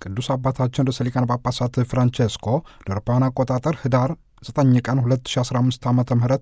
ቅዱስ አባታችን ርዕሰ ሊቃነ ጳጳሳት ፍራንቼስኮ ለአውሮፓውያን አቆጣጠር ህዳር 9 ቀን 2015 ዓ.ም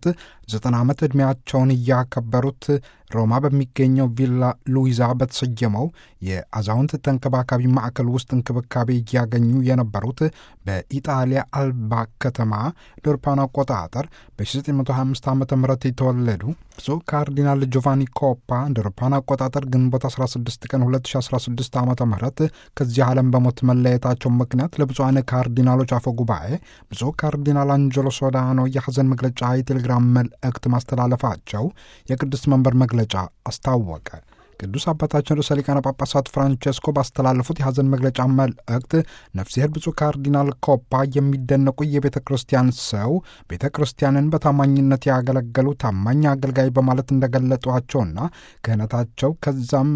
90 ዓመት ዕድሜያቸውን እያከበሩት ሮማ በሚገኘው ቪላ ሉዊዛ በተሰየመው የአዛውንት ተንከባካቢ ማዕከል ውስጥ እንክብካቤ እያገኙ የነበሩት በኢጣሊያ አልባ ከተማ ለአውሮፓውያን አቆጣጠር በ1925 ዓ ም የተወለዱ ብፁዕ ካርዲናል ጆቫኒ ኮፓ እንደ አውሮፓውያን አቆጣጠር ግንቦት 16 ቀን 2016 ዓ ም ከዚህ ዓለም በሞት መለየታቸው ምክንያት ለብፁዓን ካርዲናሎች አፈ ጉባኤ ብፁዕ ካርዲናል አንጀሎ ሶዳኖ የሐዘን መግለጫ የቴሌግራም መልእክት ማስተላለፋቸው የቅዱስ መንበር መግለጫ አስታወቀ። ቅዱስ አባታችን ርዕሰ ሊቃነ ጳጳሳት ፍራንቼስኮ ባስተላለፉት የሐዘን መግለጫ መልእክት ነፍስሔር ብፁዕ ካርዲናል ኮፓ የሚደነቁ የቤተ ክርስቲያን ሰው፣ ቤተ ክርስቲያንን በታማኝነት ያገለገሉ ታማኝ አገልጋይ በማለት እንደገለጧቸውና ክህነታቸው ከዛም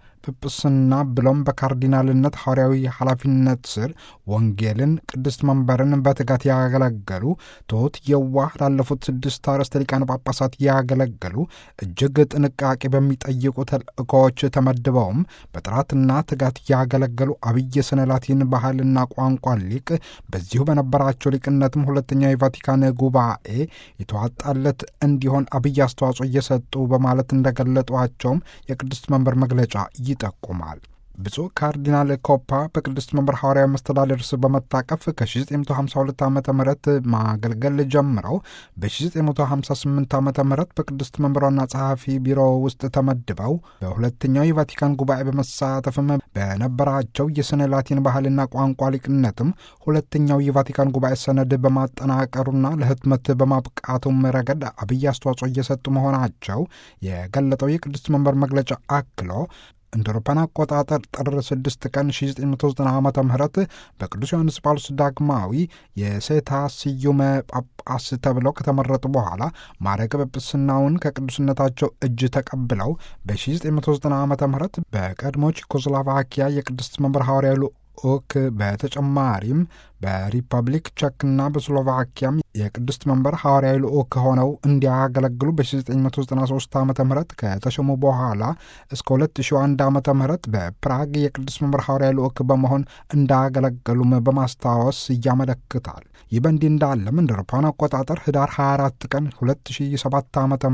ጵጵስና ብሎም በካርዲናልነት ሐዋርያዊ ኃላፊነት ስር ወንጌልን፣ ቅድስት መንበርን በትጋት ያገለገሉ ትሑት የዋህ ላለፉት 6 አርዕስተ ሊቃነ ጳጳሳት ያገለገሉ እጅግ ጥንቃቄ በሚጠይቁ ተልእኮዎች ተመድበውም በጥራትና ትጋት ያገለገሉ አብይ ስነ ላቲን ባህልና ቋንቋ ሊቅ በዚሁ በነበራቸው ሊቅነትም ሁለተኛው የቫቲካን ጉባኤ የተዋጣለት እንዲሆን አብይ አስተዋጽኦ እየሰጡ በማለት እንደገለጧቸውም የቅድስት መንበር መግለጫ ይጠቁማል። ብፁዕ ካርዲናል ኮፓ በቅድስት መንበር ሐዋርያዊ መስተዳድር ስር በመታቀፍ ከ1952 ዓ ም ማገልገል ጀምረው በ1958 ዓ ም በቅድስት መንበር ዋና ጸሐፊ ቢሮ ውስጥ ተመድበው በሁለተኛው የቫቲካን ጉባኤ በመሳተፍም በነበራቸው የስነ ላቲን ባህልና ቋንቋ ሊቅነትም ሁለተኛው የቫቲካን ጉባኤ ሰነድ በማጠናቀሩና ለህትመት በማብቃቱም ረገድ አብይ አስተዋጽኦ እየሰጡ መሆናቸው የገለጠው የቅድስት መንበር መግለጫ አክሎ እንደ አውሮፓውያን አቆጣጠር ጥር 6 ቀን 1990 ዓ ም በቅዱስ ዮሐንስ ጳውሎስ ዳግማዊ የሴታ ስዩመ ጳጳስ ተብለው ከተመረጡ በኋላ ማዕረገ ጵጵስናውን ከቅዱስነታቸው እጅ ተቀብለው በ1990 ዓ ም በቀድሞ ቼኮስሎቫኪያ የቅድስት መንበር ሐዋርያዊ ልዑክ በተጨማሪም በሪፐብሊክ ቼክና በስሎቫኪያም የቅድስት መንበር ሐዋርያዊ ልዑክ ሆነው እንዲያገለግሉ በ1993 ዓ ም ከተሾሙ በኋላ እስከ 2001 ዓ ም በፕራግ የቅድስት መንበር ሐዋርያዊ ልዑክ በመሆን እንዳገለገሉም በማስታወስ ያመለክታል። ይህ በእንዲህ እንዳለም እንደ አውሮፓውያን አቆጣጠር ህዳር 24 ቀን 2007 ዓ ም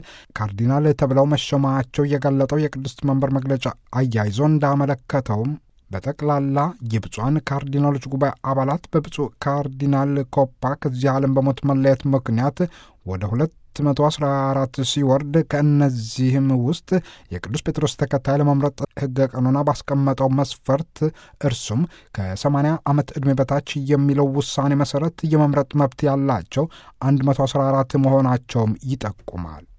ካርዲናል ተብለው መሾማቸው የገለጠው የቅድስት መንበር መግለጫ አያይዞ እንዳመለከተውም በጠቅላላ የብፁዓን ካርዲናሎች ጉባኤ አባላት በብፁዕ ካርዲናል ኮፓ ከዚህ ዓለም በሞት መለየት ምክንያት ወደ 214 ሲወርድ ከእነዚህም ውስጥ የቅዱስ ጴጥሮስ ተከታይ ለመምረጥ ሕገ ቀኖና ባስቀመጠው መስፈርት እርሱም ከ80 ዓመት ዕድሜ በታች የሚለው ውሳኔ መሠረት የመምረጥ መብት ያላቸው 114 መሆናቸውም ይጠቁማል።